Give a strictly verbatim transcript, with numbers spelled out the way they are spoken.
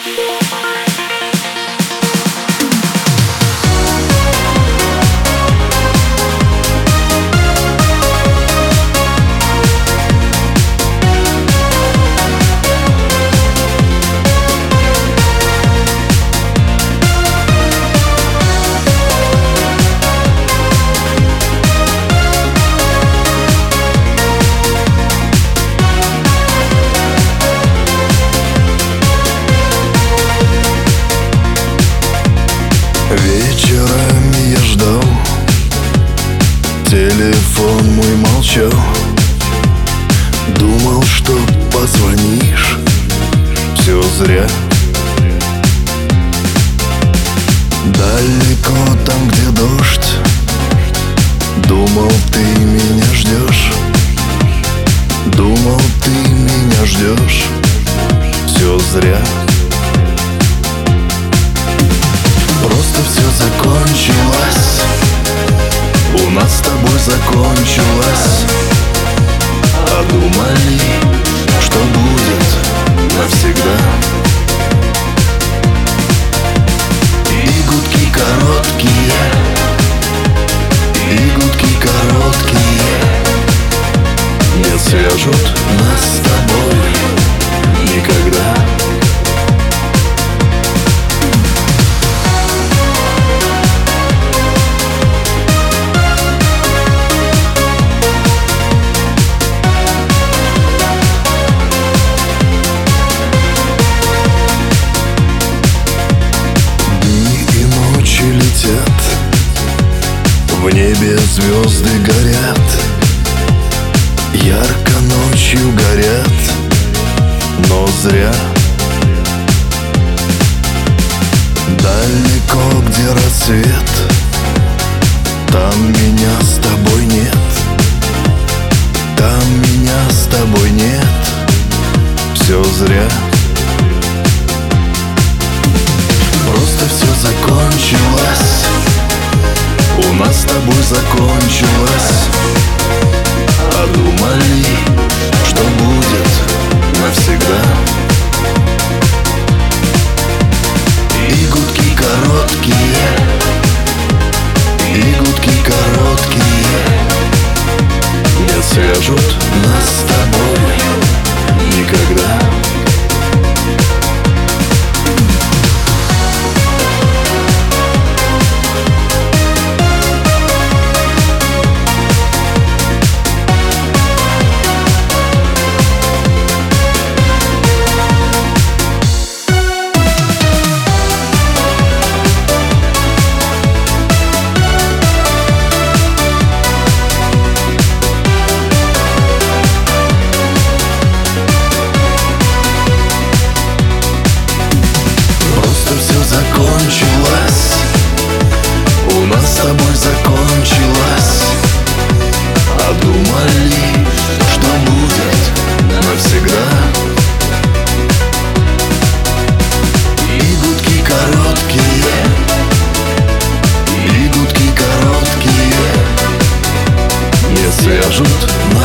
Вечерами я ждал, телефон мой молчал. Думал, что позвонишь, все зря. Далеко там, где дождь, думал, ты меня ждешь. Думал, ты меня ждешь, все зря. Просто все закончилось, у нас с тобой закончилось. А думали, что будет навсегда. И гудки короткие, и гудки короткие не свяжут нас с тобой никогда. В небе звезды горят, ярко ночью горят, но зря. Далеко, где рассвет, там меня с тобой нет. Там меня с тобой нет, все зря. Просто все закончилось, у нас с тобой закончилось. А думали, что будет навсегда. И гудки короткие, и гудки короткие не свяжут нас с тобой никогда. Закончилось, у нас с тобой закончилось. А думали, что будет навсегда. И гудки короткие, и гудки короткие не свяжут